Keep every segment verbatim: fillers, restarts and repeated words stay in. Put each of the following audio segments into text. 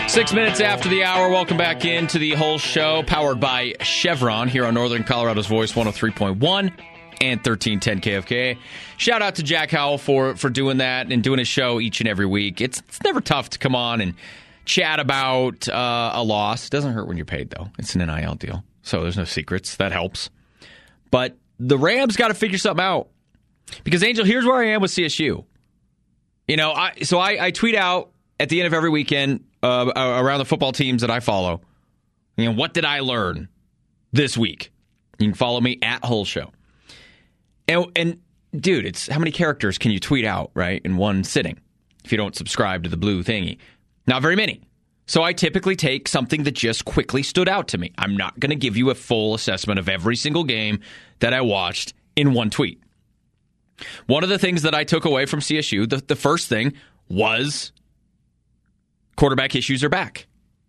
Six minutes after the hour, welcome back into the whole show, powered by Chevron here on Northern Colorado's Voice one oh three point one and thirteen ten K F K. Shout out to Jack Howell for, for doing that and doing his show each and every week. It's, it's never tough to come on and chat about uh, a loss. It doesn't hurt when you're paid, though. It's an N I L deal, so there's no secrets. That helps. But the Rams got to figure something out. Because, Angel, here's where I am with C S U. You know, I so I, I tweet out at the end of every weekend uh, around the football teams that I follow, you know, what did I learn this week? You can follow me at Hull Show. And, and, dude, it's how many characters can you tweet out, right, in one sitting if you don't subscribe to the blue thingy? Not very many. So I typically take something that just quickly stood out to me. I'm not going to give you a full assessment of every single game that I watched in one tweet. One of the things that I took away from C S U, the, the first thing was quarterback issues are back.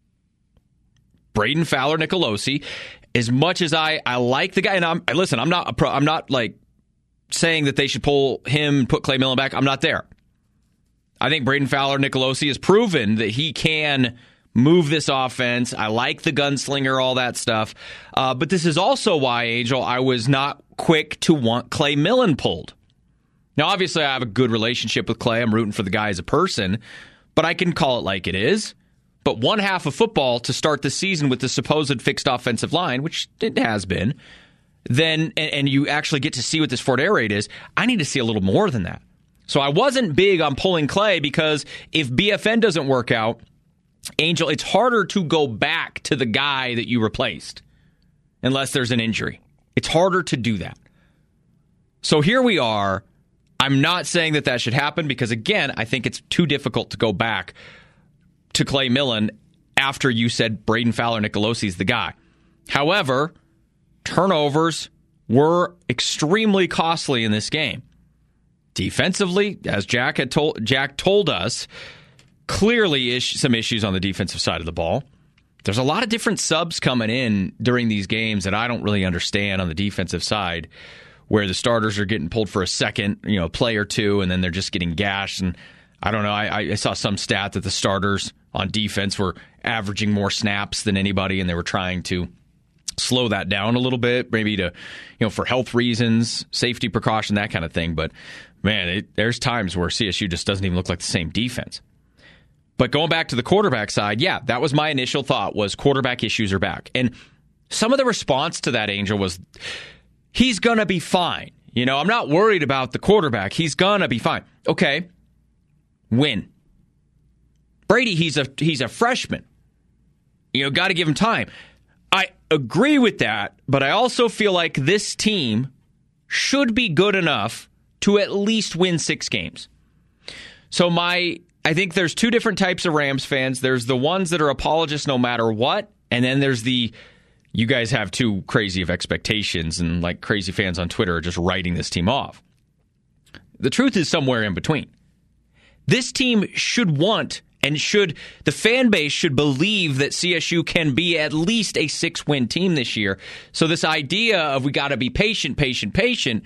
Braden Fowler Nicolosi, as much as I, I like the guy, and I'm listen, I'm not a pro, I'm not like saying that they should pull him, put Clay Millen back. I'm not there. I think Braden Fowler Nicolosi has proven that he can move this offense. I like the gunslinger, all that stuff. Uh, but this is also why, Angel, I was not quick to want Clay Millen pulled. Now, obviously, I have a good relationship with Clay. I'm rooting for the guy as a person, but I can call it like it is. But one half of football to start the season with the supposed fixed offensive line, which it has been, then and, and you actually get to see what this Fort Air raid is, I need to see a little more than that. So I wasn't big on pulling Clay because if B F N doesn't work out, Angel, it's harder to go back to the guy that you replaced unless there's an injury. It's harder to do that. So here we are. I'm not saying that that should happen because, again, I think it's too difficult to go back to Clay Millen after you said Braden Fowler Nicolosi is the guy. However, turnovers were extremely costly in this game. Defensively, as Jack had told Jack told us, clearly ish, some issues on the defensive side of the ball. There's a lot of different subs coming in during these games that I don't really understand on the defensive side, where the starters are getting pulled for a second, you know, play or two, and then they're just getting gashed. And I don't know, I, I saw some stat that the starters on defense were averaging more snaps than anybody, and they were trying to slow that down a little bit, maybe to, you know, for health reasons, safety precaution, that kind of thing. But man, it, there's times where C S U just doesn't even look like the same defense. But going back to the quarterback side, yeah, that was my initial thought, was quarterback issues are back. And some of the response to that, Angel, was he's going to be fine. You know, I'm not worried about the quarterback. He's going to be fine. Okay. Win. Brady, he's a he's a freshman. You know, got to give him time. I agree with that, but I also feel like this team should be good enough to at least win six games. So my I think there's two different types of Rams fans. There's the ones that are apologists no matter what, and then there's the you guys have too crazy of expectations, and like crazy fans on Twitter are just writing this team off. The truth is somewhere in between. This team should want and should the fan base should believe that C S U can be at least a six-win team this year. So this idea of we got to be patient, patient, patient.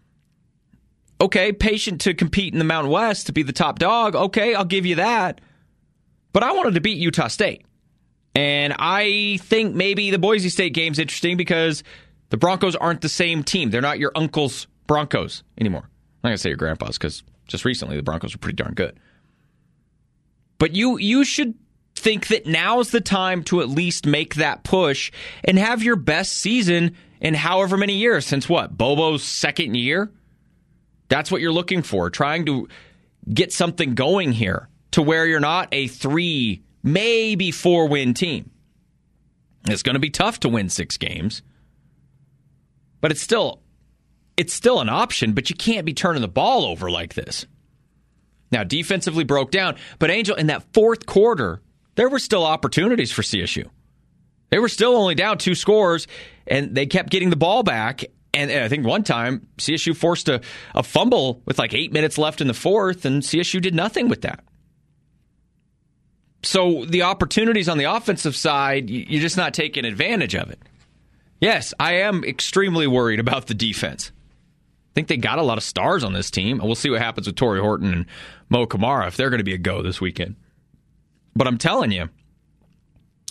Okay, patient to compete in the Mountain West to be the top dog. Okay, I'll give you that. But I wanted to beat Utah State. And I think maybe the Boise State game's interesting because the Broncos aren't the same team. They're not your uncle's Broncos anymore. I'm not going to say your grandpa's because just recently the Broncos were pretty darn good. But you you should think that now's the time to at least make that push and have your best season in however many years. Since what? Bobo's second year? That's what you're looking for. Trying to get something going here to where you're not a three, maybe four-win team. It's going to be tough to win six games. But it's still it's still an option, but you can't be turning the ball over like this. Now, defensively broke down, but Angel, in that fourth quarter, there were still opportunities for C S U. They were still only down two scores, and they kept getting the ball back. And I think one time, C S U forced a, a fumble with like eight minutes left in the fourth, and C S U did nothing with that. So the opportunities on the offensive side, you're just not taking advantage of it. Yes, I am extremely worried about the defense. I think they got a lot of stars on this team. We'll see what happens with Torrey Horton and Mo Kamara if they're going to be a go this weekend. But I'm telling you,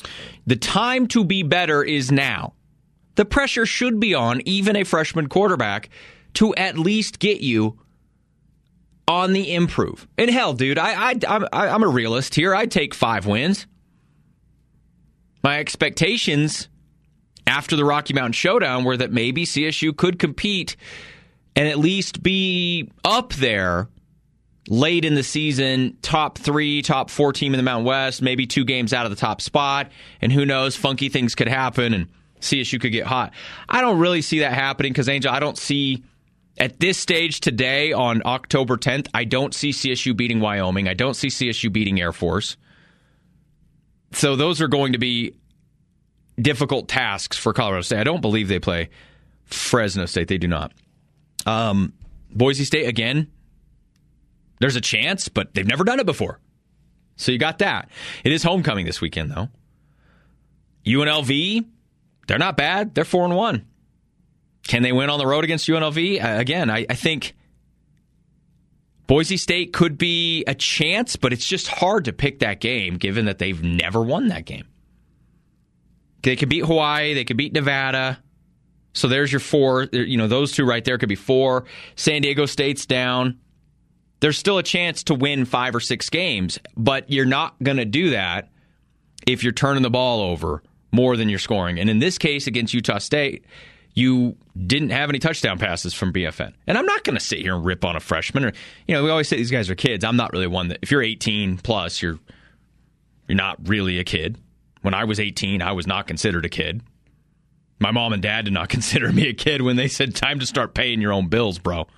The time to be better is now. The pressure should be on even a freshman quarterback to at least get you on the improve. And hell, dude, I, I, I'm, I'm a realist here. I'd take five wins. My expectations after the Rocky Mountain Showdown were that maybe C S U could compete and at least be up there late in the season, top three, top four team in the Mountain West, maybe two games out of the top spot, and who knows, funky things could happen, and C S U could get hot. I don't really see that happening because, Angel, I don't see, at this stage today on October tenth, I don't see C S U beating Wyoming. I don't see C S U beating Air Force. So those are going to be difficult tasks for Colorado State. I don't believe they play Fresno State. They do not. Um, Boise State, again, there's a chance, but they've never done it before. So you got that. It is homecoming this weekend, though. U N L V, they're not bad. They're four and one. Can they win on the road against U N L V? Uh, again, I, I think Boise State could be a chance, but it's just hard to pick that game given that they've never won that game. They could beat Hawaii. They could beat Nevada. So there's your four. You know, those two right there could be four. San Diego State's down. There's still a chance to win five or six games, but you're not going to do that if you're turning the ball over more than you're scoring. And in this case, against Utah State, you didn't have any touchdown passes from B F N. And I'm not going to sit here and rip on a freshman. Or, you know, we always say these guys are kids. I'm not really one that, if you're eighteen plus, you're you're not really a kid. When I was eighteen, I was not considered a kid. My mom and dad did not consider me a kid when they said, time to start paying your own bills, bro.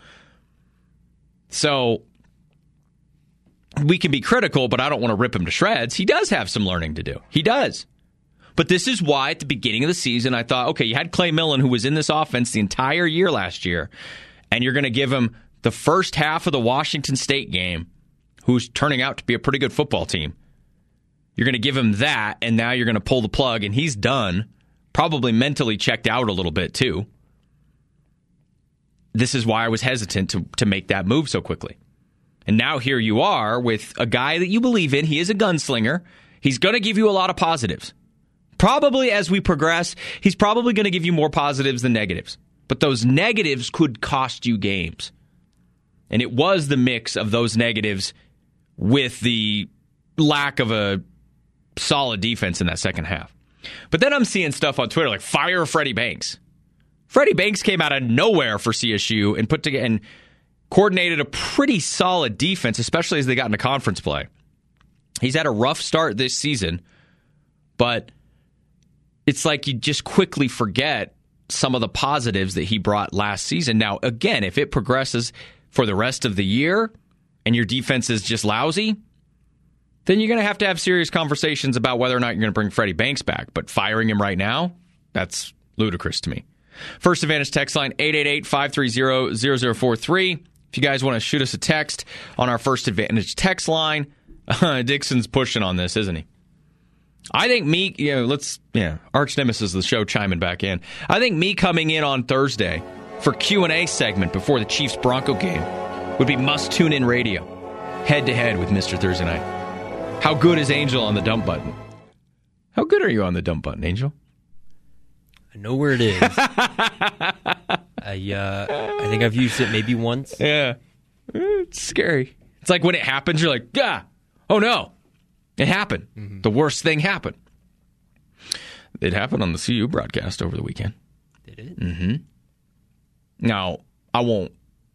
So we can be critical, but I don't want to rip him to shreds. He does have some learning to do. He does. But this is why at the beginning of the season, I thought, okay, you had Clay Millen, who was in this offense the entire year last year, and you're going to give him the first half of the Washington State game, who's turning out to be a pretty good football team. You're going to give him that, and now you're going to pull the plug, and he's done. Probably mentally checked out a little bit, too. This is why I was hesitant to, to make that move so quickly. And now here you are with a guy that you believe in. He is a gunslinger. He's going to give you a lot of positives. Probably as we progress, he's probably going to give you more positives than negatives. But those negatives could cost you games. And it was the mix of those negatives with the lack of a solid defense in that second half. But then I'm seeing stuff on Twitter like, fire Freddie Banks. Freddie Banks came out of nowhere for C S U and put together and coordinated a pretty solid defense, especially as they got into conference play. He's had a rough start this season, but it's like you just quickly forget some of the positives that he brought last season. Now, again, if it progresses for the rest of the year and your defense is just lousy, then you're going to have to have serious conversations about whether or not you're going to bring Freddie Banks back. But firing him right now, that's ludicrous to me. First Advantage text line, eight eight eight, five three zero, zero zero four three. If you guys want to shoot us a text on our First Advantage text line, uh, Dixon's pushing on this, isn't he? I think me, you know, let's, yeah, arch nemesis of the show chiming back in. I think me coming in on Thursday for Q and A segment before the Chiefs-Bronco game would be must-tune-in radio, head-to-head with Mister Thursday Night. How good is Angel on the dump button? How good are you on the dump button, Angel? I know where it is. I uh, I think I've used it maybe once. Yeah. It's scary. It's like when it happens, you're like, ah, oh no. It happened. Mm-hmm. The worst thing happened. It happened on the C U broadcast over the weekend. Did it? Mm-hmm. Now, I won't.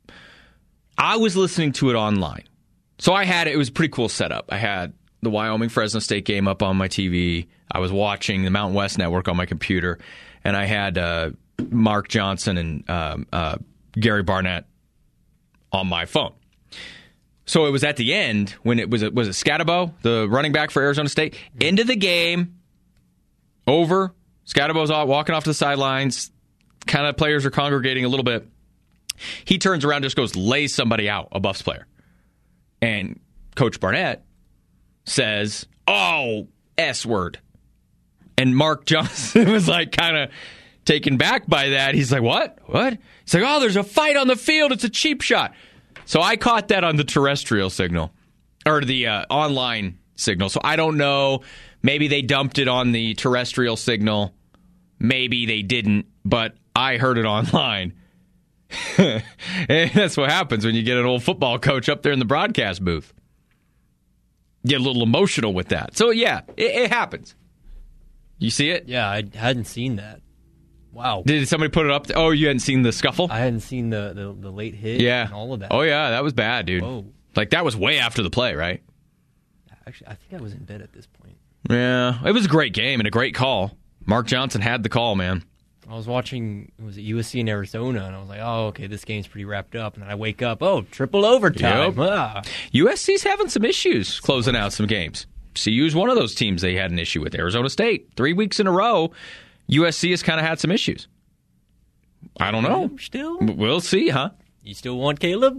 I was listening to it online. So I had it. It was a pretty cool setup. I had the Wyoming-Fresno State game up on my T V. I was watching the Mountain West Network on my computer. And I had uh, Mark Johnson and um, uh, Gary Barnett on my phone. So it was at the end when it was, it was it Scatabo, the running back for Arizona State, end of the game, over. Scatabo's off, walking off to the sidelines. Kind of players are congregating a little bit. He turns around, just goes, lays somebody out, a Buffs player. And Coach Barnett says, oh, S word. And Mark Johnson was like kind of taken back by that. He's like, what? What? He's like, oh, there's a fight on the field. It's a cheap shot. So I caught that on the terrestrial signal or the uh, online signal. So I don't know. Maybe they dumped it on the terrestrial signal. Maybe they didn't, but I heard it online. And that's what happens when you get an old football coach up there in the broadcast booth. Get a little emotional with that. So, yeah, it, it happens. You see it? Yeah, I hadn't seen that. Wow. Did somebody put it up? Oh, you hadn't seen the scuffle? I hadn't seen the, the, the late hit yeah. and all of that. Oh, yeah, that was bad, dude. Whoa. Like, that was way after the play, right? Actually, I think I was in bed at this point. Yeah, it was a great game and a great call. Mark Johnson had the call, man. I was watching, was it U S C in Arizona, and I was like, oh, okay, this game's pretty wrapped up. And then I wake up, oh, triple overtime. Yep. Ah. U S C's having some issues closing out some games. C U's one of those teams they had an issue with. Arizona State, three weeks in a row, U S C has kind of had some issues. I don't know. Still? We'll see, huh? You still want Caleb?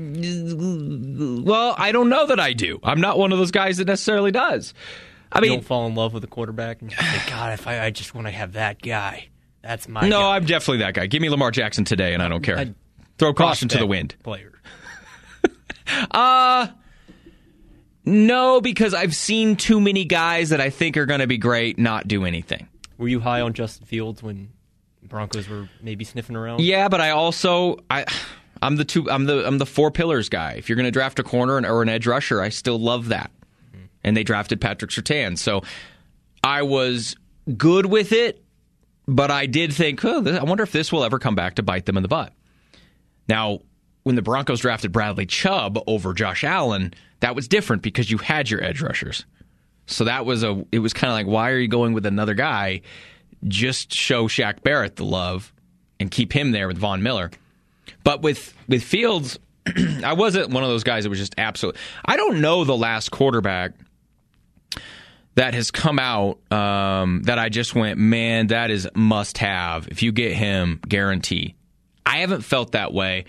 Well, I don't know that I do. I'm not one of those guys that necessarily does. I You mean, don't fall in love with a quarterback and just say, God, if I, I just want to have that guy. That's my no, guy. I'm definitely that guy. Give me Lamar Jackson today, and I don't care. I'd Throw caution to the prospect wind. Player. Uh, no, because I've seen too many guys that I think are going to be great not do anything. Were you high on Justin Fields when Broncos were maybe sniffing around? Yeah, but I also I I'm the two I'm the I'm the four pillars guy. If you're going to draft a corner and, or an edge rusher, I still love that. Mm-hmm. And they drafted Patrick Surtain, so I was good with it. But I did think, oh, I wonder if this will ever come back to bite them in the butt. Now, when the Broncos drafted Bradley Chubb over Josh Allen, that was different because you had your edge rushers. So that was a. It was kind of like, why are you going with another guy? Just show Shaq Barrett the love and keep him there with Von Miller. But with with Fields, I wasn't one of those guys that was just absolute. I don't know the last quarterback that has come out um, that I just went, man, that is must have. If you get him, guarantee. I haven't felt that way.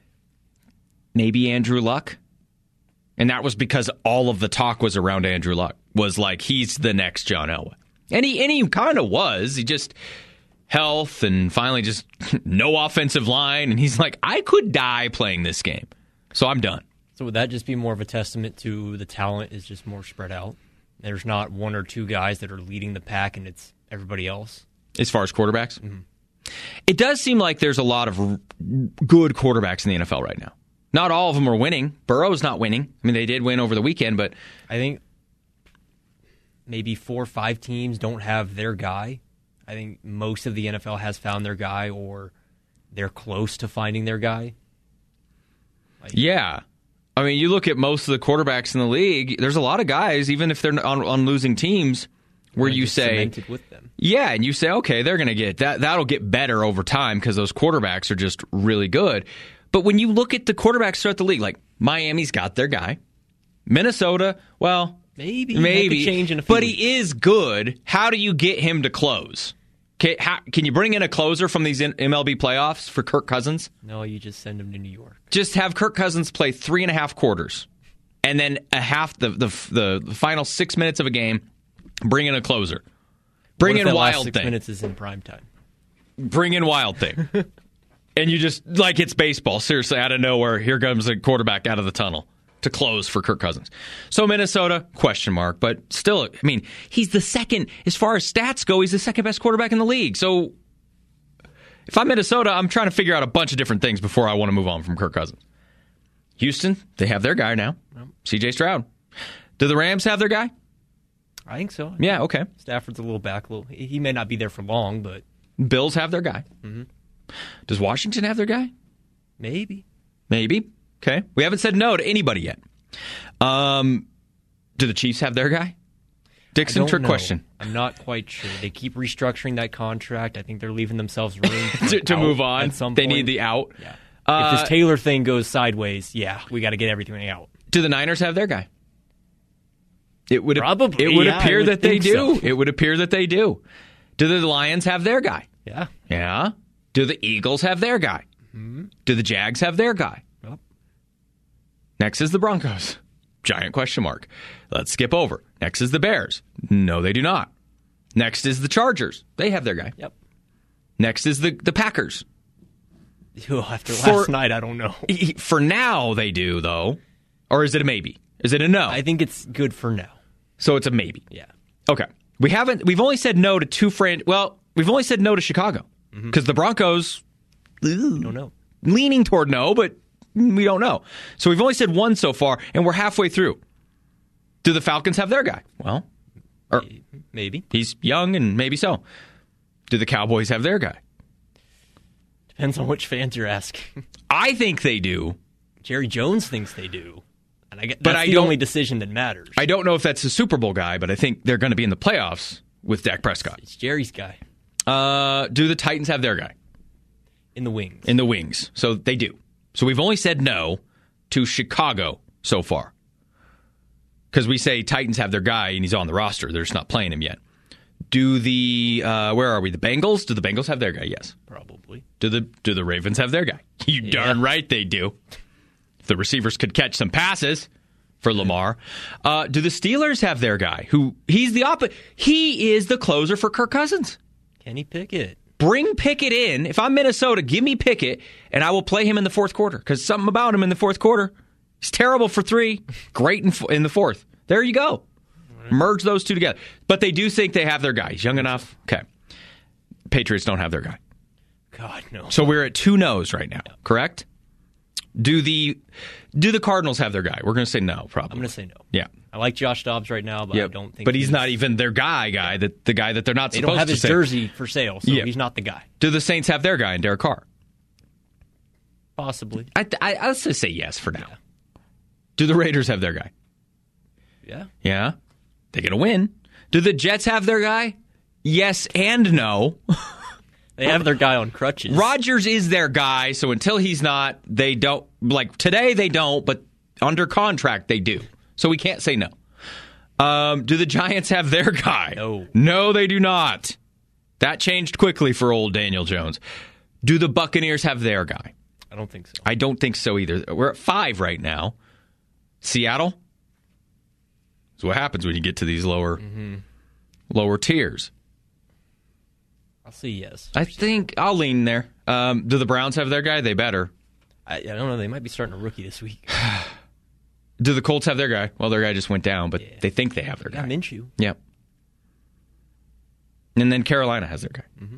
Maybe Andrew Luck. And that was because all of the talk was around Andrew Luck. Was like, he's the next John Elway. And he, and he kind of was. He just, health and finally just no offensive line. And he's like, I could die playing this game. So I'm done. So would that just be more of a testament to the talent is just more spread out? There's not one or two guys that are leading the pack, and it's everybody else. As far as quarterbacks? Mm-hmm. It does seem like there's a lot of r- good quarterbacks in the N F L right now. Not all of them are winning. Burrow's not winning. I mean, they did win over the weekend, but I think maybe four or five teams don't have their guy. I think most of the N F L has found their guy, or they're close to finding their guy. Like, yeah. I mean, you look at most of the quarterbacks in the league, there's a lot of guys, even if they're on, on losing teams, where you say, with them. yeah, and you say, okay, they're going to get that. That'll get better over time because those quarterbacks are just really good. But when you look at the quarterbacks throughout the league, like Miami's got their guy, Minnesota, well, maybe, maybe, change in a few but weeks. he is good. How do you get him to close? Can, how, can you bring in a closer from these M L B playoffs for Kirk Cousins? No, you just send him to New York. Just have Kirk Cousins play three and a half quarters, and then a half the the the, the final six minutes of a game. Bring in a closer. Bring what if in that Wild last six Thing. Minutes is in prime time. Bring in Wild Thing, and you just like it's baseball. Seriously, out of nowhere, here comes a quarterback out of the tunnel to close for Kirk Cousins. So Minnesota, question mark, but still, I mean, he's the second, as far as stats go, he's the second best quarterback in the league. So if I'm Minnesota, I'm trying to figure out a bunch of different things before I want to move on from Kirk Cousins. Houston, they have their guy now, C J Stroud. Do the Rams have their guy? I think so. Yeah, okay. Stafford's a little back. A little, he may not be there for long, but Bills have their guy. Mm-hmm. Does Washington have their guy? Maybe. Maybe. Okay. We haven't said no to anybody yet. Um, do the Chiefs have their guy? Dixon, trick know. question. I'm not quite sure. They keep restructuring that contract. I think they're leaving themselves room for to, to out move on. At some they point. need the out. Yeah. Uh, if this Taylor thing goes sideways, yeah, we got to get everything out. Do the Niners have their guy? It would Probably. It would yeah, appear would that they do. So. It would appear that they do. Do the Lions have their guy? Yeah. Yeah. Do the Eagles have their guy? Mm-hmm. Do the Jags have their guy? Yep. Next is the Broncos. Giant question mark. Let's skip over. Next is the Bears. No, they do not. Next is the Chargers. They have their guy. Yep. Next is the, the Packers. Oh, after For- last night, I don't know. For now, they do, though. Or is it a maybe? Is it a no? I think it's good for now. So it's a maybe. Yeah. Okay. We haven't, we've only said no to two fran, well, we've only said no to Chicago because mm-hmm. the Broncos, we don't know. Leaning toward no, but we don't know. So we've only said one so far, and we're halfway through. Do the Falcons have their guy? Well, or maybe. He's young, and maybe so. Do the Cowboys have their guy? Depends on which fans you're asking. I think they do. Jerry Jones thinks they do. And I get, but that's I the don't, only decision that matters. I don't know if that's a Super Bowl guy, but I think they're going to be in the playoffs with Dak Prescott. It's Jerry's guy. Uh, do the Titans have their guy? In the wings. In the wings. So they do. So we've only said no to Chicago so far. Because we say Titans have their guy and he's on the roster. They're just not playing him yet. Do the, uh, where are we? The Bengals? Do the Bengals have their guy? Yes. Probably. Do the do the Ravens have their guy? You yeah. darn right they do. If the receivers could catch some passes for Lamar. Uh, do the Steelers have their guy? Who he's the opposite. He is the closer for Kirk Cousins. Kenny Pickett. Bring Pickett in. If I'm Minnesota, give me Pickett, and I will play him in the fourth quarter. Because something about him in the fourth quarter. He's terrible for three, great in, in the fourth. There you go. Merge those two together. But they do think they have their guy. He's young enough. Okay. Patriots don't have their guy. God, no. So we're at two no's right now, correct? Do the do the Cardinals have their guy? We're going to say no, probably. I'm going to say no. Yeah. I like Josh Dobbs right now, but yep. I don't think But he's, he's not even their guy guy, that the guy that they're not they supposed to say. They don't have his say. jersey for sale, so yeah. he's not the guy. Do the Saints have their guy in Derek Carr? Possibly. I, I, I'll just say yes for now. Yeah. Do the Raiders have their guy? Yeah. Yeah. They get a win. Do the Jets have their guy? Yes and no. They have their guy on crutches. Rodgers is their guy, so until he's not, they don't. Like today, they don't, but under contract, they do. So we can't say no. Um, do the Giants have their guy? No. No, they do not. That changed quickly for old Daniel Jones. Do the Buccaneers have their guy? I don't think so. I don't think so either. We're at five right now. Seattle? That's what happens when you get to these lower mm-hmm. lower tiers. I'll say yes. I think I'll lean there. Um, do the Browns have their guy? They better. I, I don't know. They might be starting a rookie this week. Do the Colts have their guy? Well, their guy just went down, but yeah. they think they have their guy. Yeah, Minshew. Yep. And then Carolina has their guy. Mm-hmm.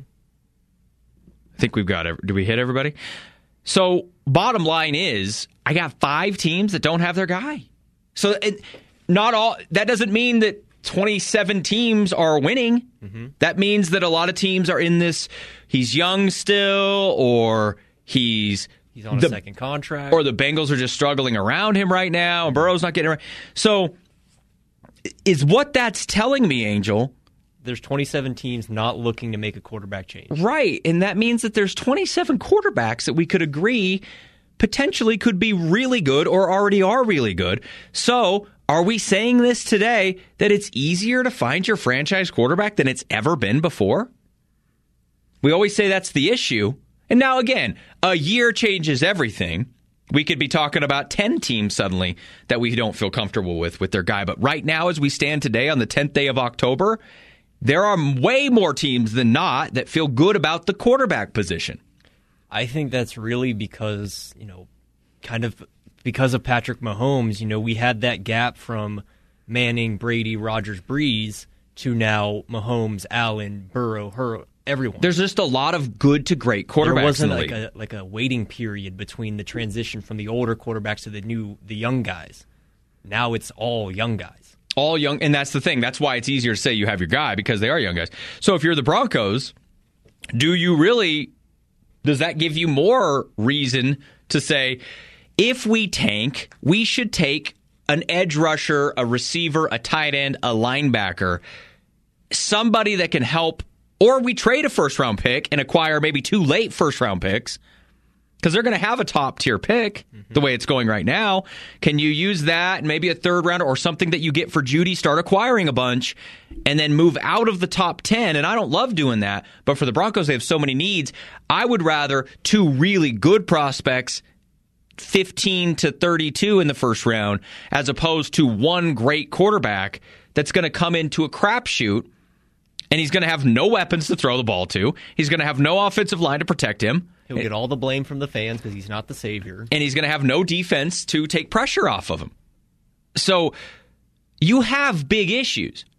I think we've got every, do we hit everybody? So, bottom line is, I got five teams that don't have their guy. So, it, not all, that doesn't mean that twenty-seven teams are winning. Mm-hmm. That means that a lot of teams are in this, he's young still, or he's... He's on a the, second contract. Or the Bengals are just struggling around him right now, and Burrow's not getting it right. So, is what that's telling me, Angel... There's twenty-seven teams not looking to make a quarterback change. Right, and that means that there's twenty-seven quarterbacks that we could agree potentially could be really good or already are really good. So, are we saying this today that it's easier to find your franchise quarterback than it's ever been before? We always say that's the issue. And now, again, a year changes everything. We could be talking about ten teams suddenly that we don't feel comfortable with with their guy. But right now, as we stand today on the tenth day of October, there are way more teams than not that feel good about the quarterback position. I think that's really because, you know, kind of because of Patrick Mahomes. You know, we had that gap from Manning, Brady, Rodgers, Breeze to now Mahomes, Allen, Burrow, Hurl, everyone. There's just a lot of good to great quarterbacks. There wasn't in the like league. a like a waiting period between the transition from the older quarterbacks to the new the young guys. Now it's all young guys. All young, and that's the thing. That's why it's easier to say you have your guy, because they are young guys. So if you're the Broncos, do you really, does that give you more reason to say, if we tank, we should take an edge rusher, a receiver, a tight end, a linebacker, somebody that can help, or we trade a first-round pick and acquire maybe two late first-round picks, because they're going to have a top-tier pick mm-hmm. the way it's going right now. Can you use that and maybe a third rounder or something that you get for Judy, start acquiring a bunch, and then move out of the top ten? And I don't love doing that, but for the Broncos, they have so many needs. I would rather two really good prospects, fifteen to thirty-two in the first round, as opposed to one great quarterback that's going to come into a crapshoot, and he's going to have no weapons to throw the ball to. He's going to have no offensive line to protect him. He'll get all the blame from the fans because he's not the savior. And he's going to have no defense to take pressure off of him. So you have big issues.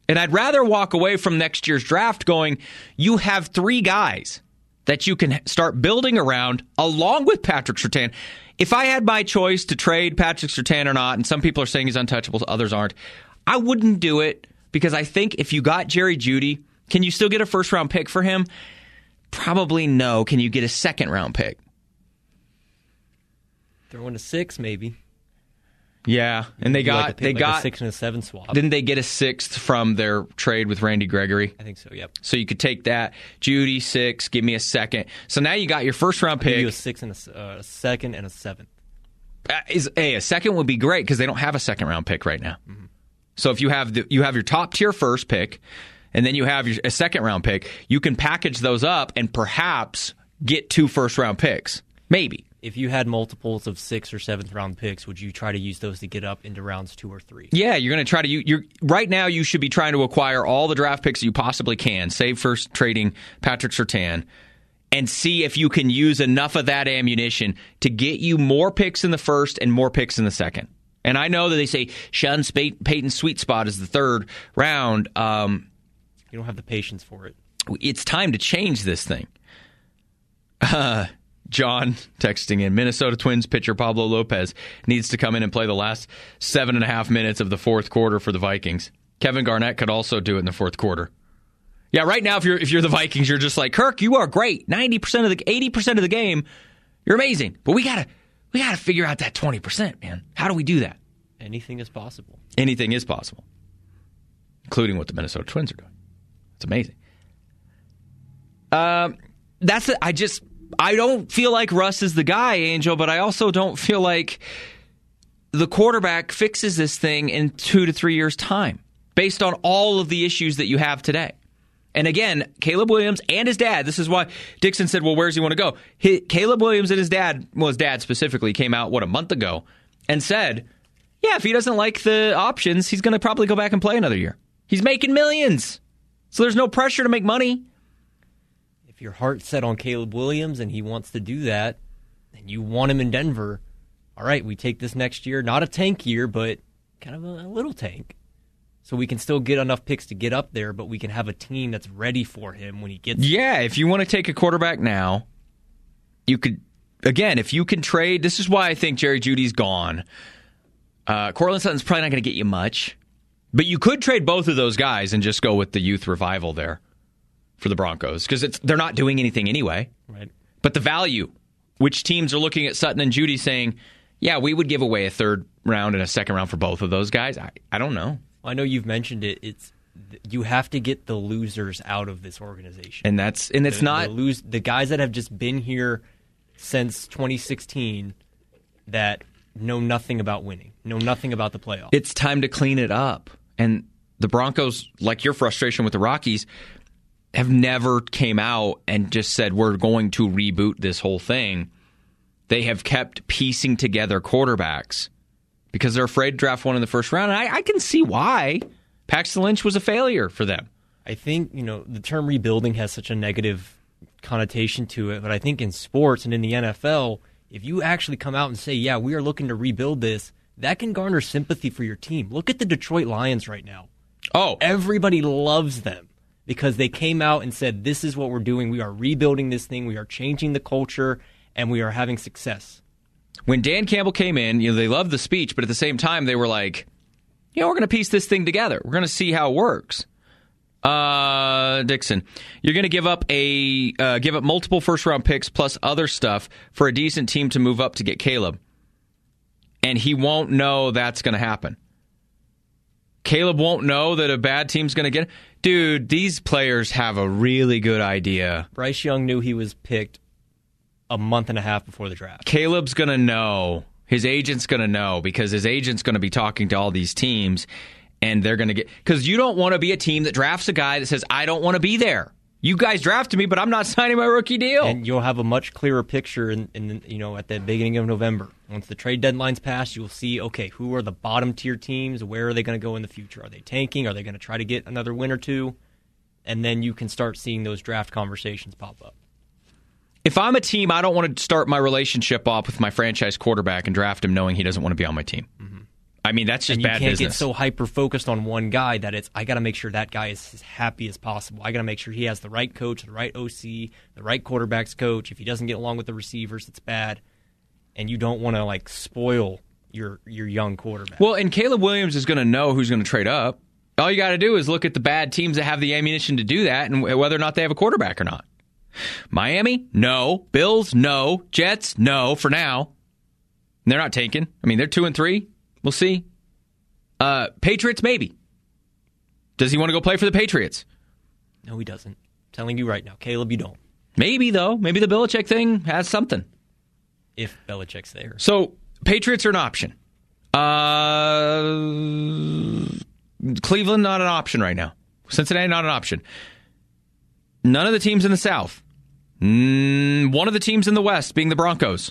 And I'd rather walk away from next year's draft going, you have three guys that you can start building around along with Patrick Surtain. If I had my choice to trade Patrick Surtain or not, and some people are saying he's untouchable, others aren't, I wouldn't do it because I think if you got Jerry Jeudy, can you still get a first-round pick for him? Probably no. Can you get a second-round pick? Throw in a six, maybe. Yeah, and they got like pick, they like got a six and a seven swap. Didn't they get a sixth from their trade with Randy Gregory? I think so. Yep. So you could take that, Jeudy six, give me a second. So now you got your first-round pick. Give you a six and a, uh, a second and a seventh. Uh, is hey, a second would be great because they don't have a second-round pick right now. Mm-hmm. So if you have the, you have your top-tier first pick. And then you have your, a second-round pick. You can package those up and perhaps get two first-round picks. Maybe. If you had multiples of sixth or seventh-round picks, would you try to use those to get up into rounds two or three? Yeah, you're going to try to. You, you're right now. You should be trying to acquire all the draft picks that you possibly can, save for trading Patrick Surtain, and see if you can use enough of that ammunition to get you more picks in the first and more picks in the second. And I know that they say Sean Payton's sweet spot is the third round. Um, You don't have the patience for it. It's time to change this thing. Uh, John texting in, Minnesota Twins pitcher Pablo Lopez needs to come in and play the last seven and a half minutes of the fourth quarter for the Vikings. Kevin Garnett could also do it in the fourth quarter. Yeah, right now if you're if you're the Vikings, you're just like, Kirk, you are great. ninety percent of the eighty percent of the game, you're amazing. But we gotta we gotta figure out that twenty percent, man. How do we do that? Anything is possible. Anything is possible, including what the Minnesota Twins are doing. It's amazing. Um, that's it. I just I don't feel like Russ is the guy, Angel, but I also don't feel like the quarterback fixes this thing in two to three years' time, based on all of the issues that you have today. And again, Caleb Williams and his dad. This is why Dixon said, "Well, where does he want to go?" He, Caleb Williams and his dad, well, his dad specifically, came out what a month ago and said, "Yeah, if he doesn't like the options, he's going to probably go back and play another year. He's making millions." So there's no pressure to make money. If your heart's set on Caleb Williams and he wants to do that, and you want him in Denver, all right, we take this next year, not a tank year, but kind of a, a little tank. So we can still get enough picks to get up there, but we can have a team that's ready for him when he gets Yeah, there. If you want to take a quarterback now, you could, again, if you can trade, this is why I think Jerry Jeudy's gone. Uh, Courtland Sutton's probably not going to get you much. But you could trade both of those guys and just go with the youth revival there for the Broncos because it's they're not doing anything anyway. Right. But the value, which teams are looking at Sutton and Jeudy saying, yeah, we would give away a third round and a second round for both of those guys. I, I don't know. Well, I know you've mentioned it. It's you have to get the losers out of this organization, and that's and it's the, not the, lose, the guys that have just been here since twenty sixteen that know nothing about winning, know nothing about the playoffs. It's time to clean it up. And the Broncos, like your frustration with the Rockies, have never came out and just said, we're going to reboot this whole thing. They have kept piecing together quarterbacks because they're afraid to draft one in the first round. And I, I can see why. Paxton Lynch was a failure for them. I think, you know, the term rebuilding has such a negative connotation to it. But I think in sports and in the N F L, if you actually come out and say, yeah, we are looking to rebuild this, that can garner sympathy for your team. Look at the Detroit Lions right now. Oh. Everybody loves them because they came out and said, this is what we're doing. We are rebuilding this thing. We are changing the culture, and we are having success. When Dan Campbell came in, you know, they loved the speech, but at the same time, they were like, yeah, we're going to piece this thing together. We're going to see how it works. Uh, Dixon, you're going to give up a uh, give up multiple first-round picks plus other stuff for a decent team to move up to get Caleb. And he won't know that's going to happen. Caleb won't know that a bad team's going to get him. Dude, these players have a really good idea. Bryce Young knew he was picked a month and a half before the draft. Caleb's going to know. His agent's going to know because his agent's going to be talking to all these teams, and they're going to get... Because you don't want to be a team that drafts a guy that says, I don't want to be there. You guys drafted me, but I'm not signing my rookie deal. And you'll have a much clearer picture in, in you know, at the beginning of November. Once the trade deadline's passed, you'll see, okay, who are the bottom tier teams? Where are they going to go in the future? Are they tanking? Are they going to try to get another win or two? And then you can start seeing those draft conversations pop up. If I'm a team, I don't want to start my relationship off with my franchise quarterback and draft him knowing he doesn't want to be on my team. Mm-hmm. I mean, that's just and you bad can't business. get so hyper-focused on one guy that it's, I got to make sure that guy is as happy as possible. I got to make sure he has the right coach, the right O C, the right quarterback's coach. If he doesn't get along with the receivers, it's bad. And you don't want to, like, spoil your your young quarterback. Well, and Caleb Williams is going to know who's going to trade up. All you got to do is look at the bad teams that have the ammunition to do that and whether or not they have a quarterback or not. Miami? No. Bills? No. Jets? No, for now. And they're not tanking. I mean, they're two and three. We'll see. Uh, Patriots? Maybe. Does he want to go play for the Patriots? No, he doesn't. I'm telling you right now. Caleb, you don't. Maybe, though. Maybe the Belichick thing has something. If Belichick's there. So, Patriots are an option. Uh, Cleveland, not an option right now. Cincinnati, not an option. None of the teams in the South. Mm, one of the teams in the West being the Broncos.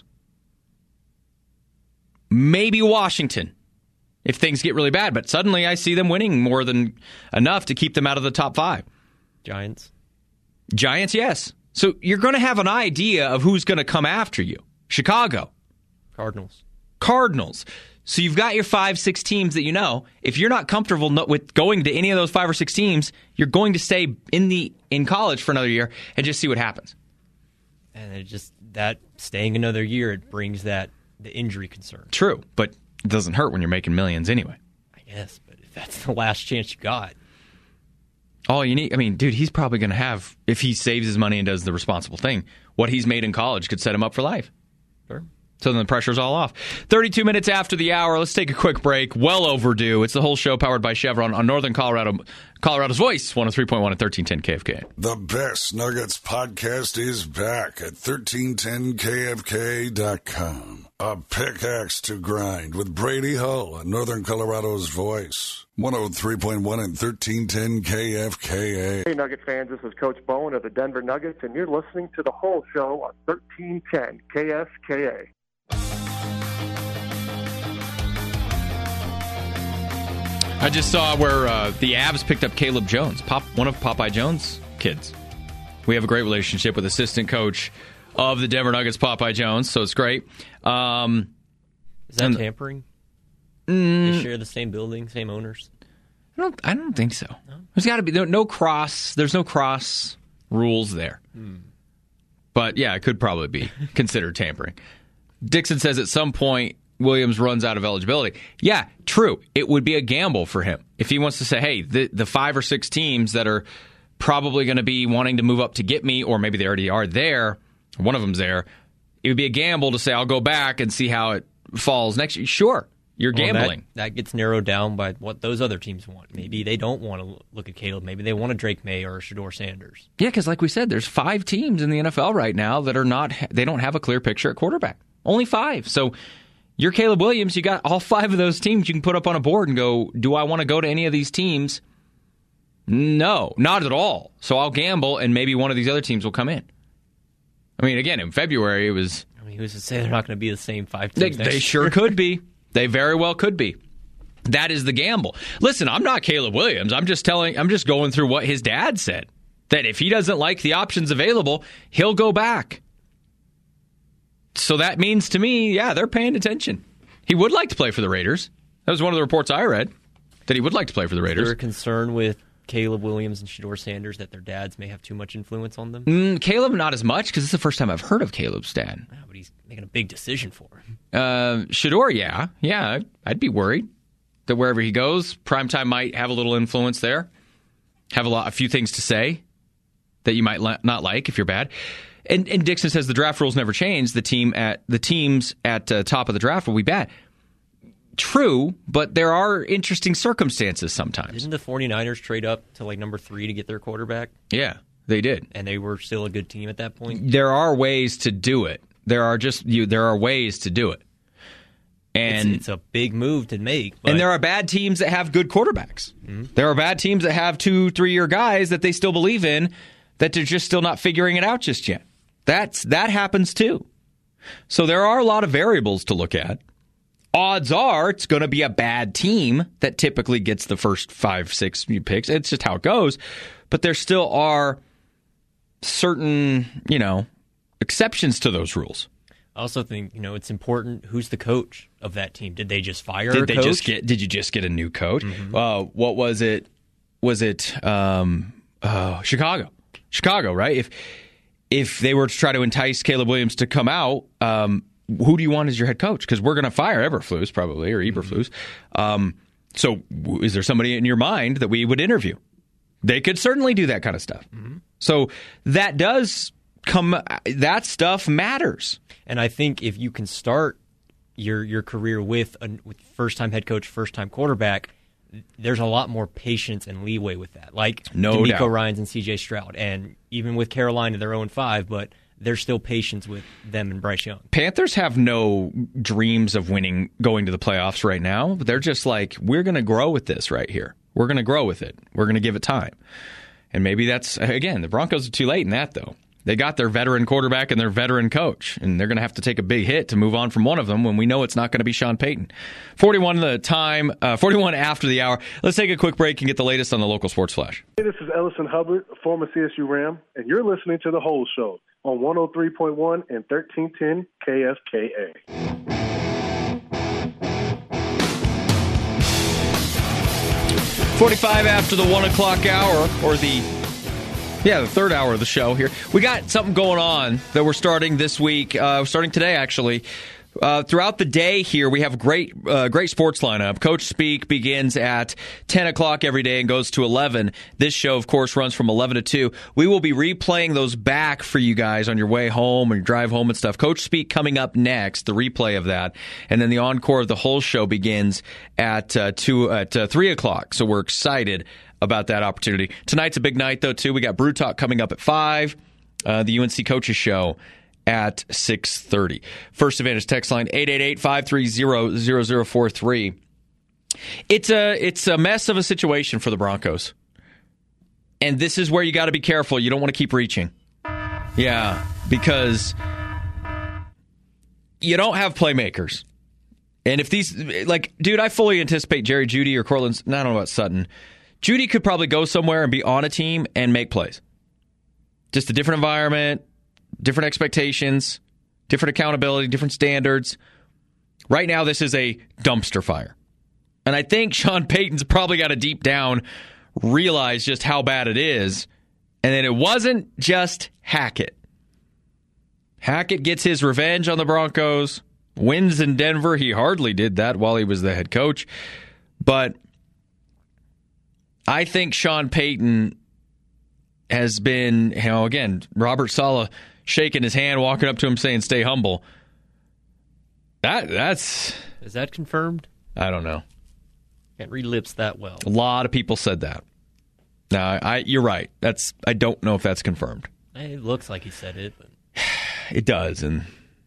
Maybe Washington, if things get really bad. But suddenly I see them winning more than enough to keep them out of the top five. Giants? Giants, yes. So you're going to have an idea of who's going to come after you. Chicago. Cardinals. Cardinals. So you've got your five, six teams that you know. If you're not comfortable with going to any of those five or six teams, you're going to stay in the in college for another year and just see what happens. And it just that staying another year, it brings that the injury concern. True, but it doesn't hurt when you're making millions anyway. I guess, but if that's the last chance you got. All you need, I mean, dude, he's probably going to have, if he saves his money and does the responsible thing, what he's made in college could set him up for life. Sure. So then the pressure's all off. thirty-two minutes after the hour, let's take a quick break. Well overdue. It's the whole show powered by Chevron on Northern Colorado, Colorado's Voice, one oh three point one at thirteen ten K F K. The best Nuggets podcast is back at thirteen ten K F K dot com. A pickaxe to grind with Brady Hull on Northern Colorado's Voice, one oh three point one and thirteen ten K F K A. Hey, Nugget fans, this is Coach Bowen of the Denver Nuggets, and you're listening to the whole show on thirteen ten K F K A. I just saw where uh, the Avs picked up Caleb Jones, Pop, one of Popeye Jones' kids. We have a great relationship with assistant coach of the Denver Nuggets, Popeye Jones, so it's great. Um, Is that and, tampering? Mm, they share the same building, same owners? I don't. I don't think so. No? There's got to be no, no cross. There's no cross rules there. Hmm. But yeah, it could probably be considered tampering. Dixon says at some point Williams runs out of eligibility. Yeah, true. It would be a gamble for him if he wants to say, hey, the, the five or six teams that are probably going to be wanting to move up to get me, or maybe they already are there, one of them's there, it would be a gamble to say, I'll go back and see how it falls next year. Sure, you're Well, gambling. that, that gets narrowed down by what those other teams want. Maybe they don't want to look at Caleb. Maybe they want a Drake May or a Shedeur Sanders. Yeah, because like we said, there's five teams in the N F L right now that are not, they don't have a clear picture at quarterback. Only five. So you're Caleb Williams. You got all five of those teams you can put up on a board and go, do I want to go to any of these teams? No, not at all. So I'll gamble, and maybe one of these other teams will come in. I mean, again, in February, it was... I mean, who's to say they're not going to be the same five They, teams next they sure year? could be. They very well could be. That is the gamble. Listen, I'm not Caleb Williams. I'm just telling. I'm just going through what his dad said. That if he doesn't like the options available, he'll go back. So that means to me, yeah, they're paying attention. He would like to play for the Raiders. That was one of the reports I read, that he would like to play for the Raiders. Is there a concern with Caleb Williams and Shedeur Sanders that their dads may have too much influence on them? Mm, Caleb, not as much, because it's the first time I've heard of Caleb's dad. Yeah, but he's making a big decision for him. Uh, Shedeur, yeah. Yeah, I'd be worried that wherever he goes, primetime might have a little influence there. Have a lot, a few things to say that you might la- not like if you're bad. And, and Dixon says the draft rules never change. The team at the teams at uh, top of the draft will be bad. True, but there are interesting circumstances sometimes. Didn't the 49ers trade up to like number three to get their quarterback? Yeah, they did. And they were still a good team at that point? There are ways to do it. There are just you. There are ways to do it. And it's, it's a big move to make. But and there are bad teams that have good quarterbacks. Mm-hmm. There are bad teams that have two, three-year guys that they still believe in that they're just still not figuring it out just yet. That's that happens too. So there are a lot of variables to look at. Odds are it's going to be a bad team that typically gets the first five, six picks. It's just how it goes. But there still are certain, you know, exceptions to those rules. I also think, you know, it's important who's the coach of that team. Did they just fire Did a they coach? just get? Did you just get a new coach? Mm-hmm. Uh, what was it? Was it um, uh, Chicago? Chicago, right? If if they were to try to entice Caleb Williams to come out, um, who do you want as your head coach? Because we're going to fire Eberflus probably or Eberflus. Mm-hmm. Um, so, is there somebody in your mind that we would interview? They could certainly do that kind of stuff. Mm-hmm. So that does come. That stuff matters. And I think if you can start your your career with a with first time head coach, first time quarterback, there's a lot more patience and leeway with that. Like no DeMeco doubt. Ryans and C J Stroud, and even with Carolina, they're oh and five, but there's still patience with them and Bryce Young. Panthers have no dreams of winning, going to the playoffs right now. They're just like, we're going to grow with this right here. We're going to grow with it. We're going to give it time. And maybe that's, again, the Broncos are too late in that, though. They got their veteran quarterback and their veteran coach, and they're going to have to take a big hit to move on from one of them when we know it's not going to be Sean Payton. forty-one the time, uh, forty-one after the hour. Let's take a quick break and get the latest on the local sports flash. Hey, this is Ellison Hubbard, former C S U Ram, and you're listening to The Whole Show on one oh three point one and thirteen ten K S K A. forty-five after the one o'clock hour, or the Yeah, the third hour of the show here. We got something going on that we're starting this week. Uh, starting today, actually. Uh, throughout the day here, we have a great, uh, great sports lineup. Coach Speak begins at ten o'clock every day and goes to eleven. This show, of course, runs from eleven to two. We will be replaying those back for you guys on your way home or your drive home and stuff. Coach Speak coming up next, the replay of that. And then the encore of the whole show begins at, uh, two, at uh, three o'clock. So we're excited about that opportunity. Tonight's a big night, though, too. We got Brew Talk coming up at five, uh, the U N C Coaches Show at six thirty. First Advantage text line, eight eight eight, five three zero, zero zero four three. It's a, it's a mess of a situation for the Broncos. And this is where you got to be careful. You don't want to keep reaching. Yeah, because you don't have playmakers. And if these, like, dude, I fully anticipate Jerry Jeudy or Cortland, I don't know about Sutton. Jeudy could probably go somewhere and be on a team and make plays. Just a different environment, different expectations, different accountability, different standards. Right now, this is a dumpster fire. And I think Sean Payton's probably got to deep down realize just how bad it is. And that it wasn't just Hackett. Hackett gets his revenge on the Broncos, wins in Denver. He hardly did that while he was the head coach. But I think Sean Payton has been, you know, again, Robert Saleh shaking his hand, walking up to him saying, stay humble. That That's... Is that confirmed? I don't know. Can't read lips that well. A lot of people said that. Now, I, I you're right. That's I don't know if that's confirmed. It looks like he said it, but it does, and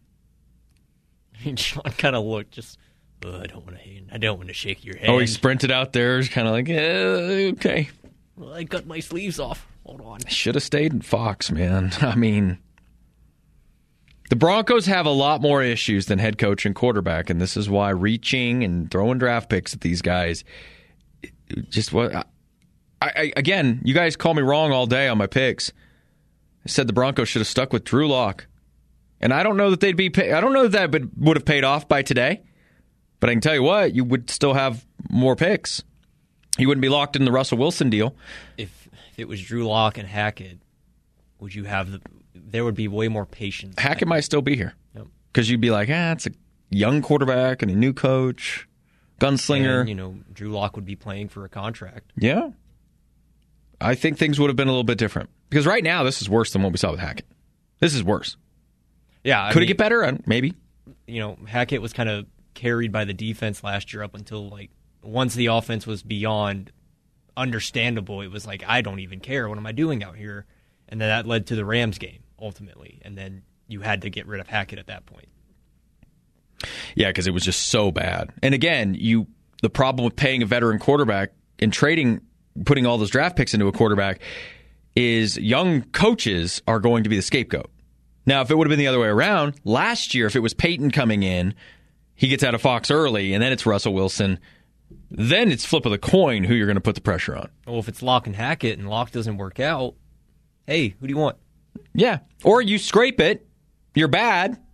I mean, Sean kind of looked just. Oh, I don't want to. I don't want to shake your hand. Oh, he sprinted out there, kind of like, eh, okay. Well, I cut my sleeves off. Hold on. Should have stayed in Fox, man. I mean, the Broncos have a lot more issues than head coach and quarterback, and this is why reaching and throwing draft picks at these guys, just what. I, I, again, you guys call me wrong all day on my picks. I said the Broncos should have stuck with Drew Lock, and I don't know that they'd be. Pay, I don't know that that would have paid off by today. But I can tell you what, you would still have more picks. You wouldn't be locked in the Russell Wilson deal. If, if it was Drew Lock and Hackett, would you have the? There would be way more patience. Hackett might still be here because yep. you'd be like, ah, it's a young quarterback and a new coach, gunslinger. And, you know, Drew Lock would be playing for a contract. Yeah, I think things would have been a little bit different because right now this is worse than what we saw with Hackett. This is worse. Yeah, I could mean, it get better? Maybe. You know, Hackett was kind of carried by the defense last year up until, like, once the offense was beyond understandable, it was like, I don't even care. What am I doing out here? And then that led to the Rams game, ultimately. And then you had to get rid of Hackett at that point. Yeah, because it was just so bad. And again, you the problem with paying a veteran quarterback and trading, putting all those draft picks into a quarterback is young coaches are going to be the scapegoat. Now, if it would have been the other way around, last year, if it was Peyton coming in, he gets out of Fox early, and then it's Russell Wilson. Then it's flip of the coin who you're going to put the pressure on. Well, if it's Lock and Hackett and Lock doesn't work out, hey, who do you want? Yeah. Or you scrape it, you're bad,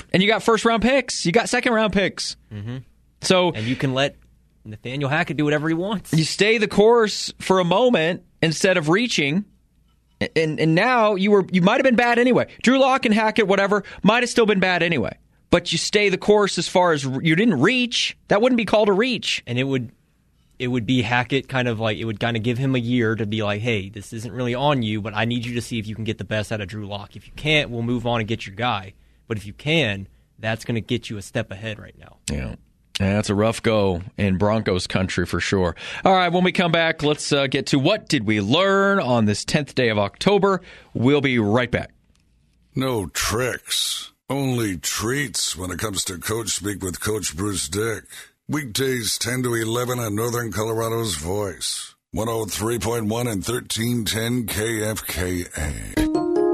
And you got first-round picks. You got second-round picks. Mm-hmm. So and you can let Nathaniel Hackett do whatever he wants. You stay the course for a moment instead of reaching, and and now you were you might have been bad anyway. Drew Lock and Hackett, whatever, might have still been bad anyway. But you stay the course as far as you didn't reach. That wouldn't be called a reach. And it would it would be Hackett kind of like, it would kind of give him a year to be like, hey, this isn't really on you, but I need you to see if you can get the best out of Drew Lock. If you can't, we'll move on and get your guy. But if you can, that's going to get you a step ahead right now. Yeah. Yeah, that's a rough go in Broncos country for sure. All right, when we come back, let's uh, get to what did we learn on this tenth day of October. We'll be right back. No tricks, only treats when it comes to Coach Speak with Coach Bruce Dick. Weekdays ten to eleven on Northern Colorado's Voice. one oh three point one and thirteen ten K F K A.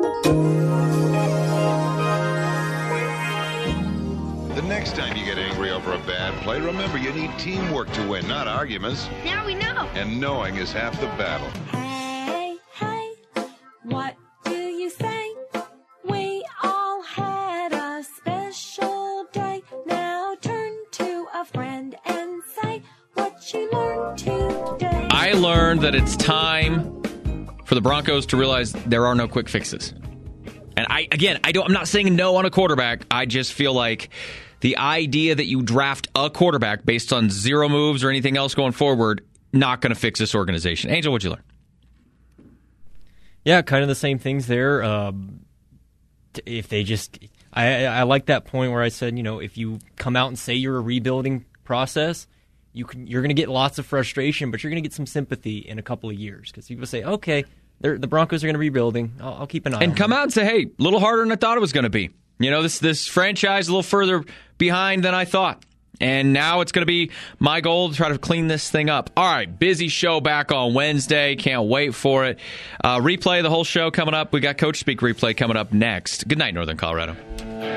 The next time you get angry over a bad play, remember you need teamwork to win, not arguments. Now we know. And knowing is half the battle. Hey, hey, what do you say? We all had a special day. Now turn to a friend and say what you learned today. I learned that it's time for the Broncos to realize there are no quick fixes. And I, again, I don't, I'm not saying no on a quarterback. I just feel like the idea that you draft a quarterback based on zero moves or anything else going forward, not going to fix this organization. Angel, what'd you learn? Yeah, kind of the same things there. Um, if they just, I, I like that point where I said, you know, if you come out and say you're a rebuilding process, you can, you're going to get lots of frustration, but you're going to get some sympathy in a couple of years because people say, okay, they're, the Broncos are going to be rebuilding. I'll, I'll keep an eye on And come them. out and say, hey, a little harder than I thought it was going to be. You know, this this franchise a little further behind than I thought. And now it's going to be my goal to try to clean this thing up. All right, busy show back on Wednesday. Can't wait for it. Uh, replay the whole show coming up. We got Coach Speak replay coming up next. Good night, Northern Colorado.